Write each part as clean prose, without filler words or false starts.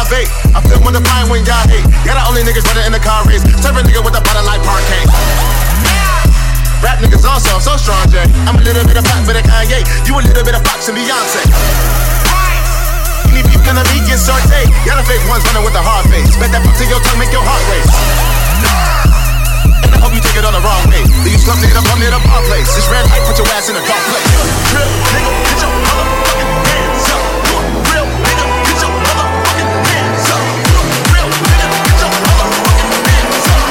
vape. I feel more defiant when y'all hate. Got the only niggas running in the car race. Serve a nigga with a bottle like parquet. Rap niggas also, I'm so strong, Jay. I'm a little bit of pop, bit of Kanye. You a little bit of Fox and Beyonce. You need beef, gonna be get sauteed. Got the fake ones running with a hard face. Bet that pop to your tongue, make your heart race. And I hope you take it all the wrong way. Do you slump nigga, come near the bar place? This red light, put your ass in a dark place. Real nigga, get your motherfucking hands up. Real nigga, get your motherfucking hands up. Real nigga, get your motherfucking hands up.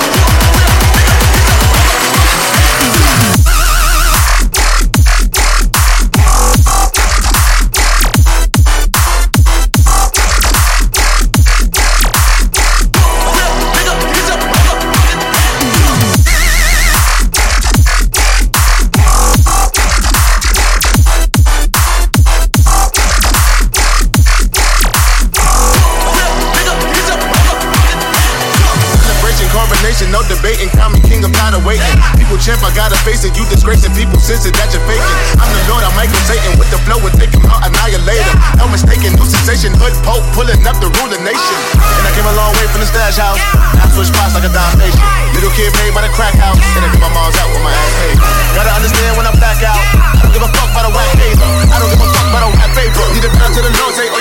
No debating, common king, I'm tired of waiting. People champ, I gotta face it. You disgracing people, sensing that you're faking. I'm the Lord, I'm Michael Satan with the flow and take him out, annihilator. No mistaken, new sensation, hood pope, pulling up the ruler nation. And I came a long way from the stash house. I switch spots like a Dalmatian. Little kid paid by the crack house, and I get my mom's out with my ass paid. Gotta understand when I'm back out. I don't give a fuck about a whack paper. I don't give a fuck about a whack paper. Need to come to the Lord, say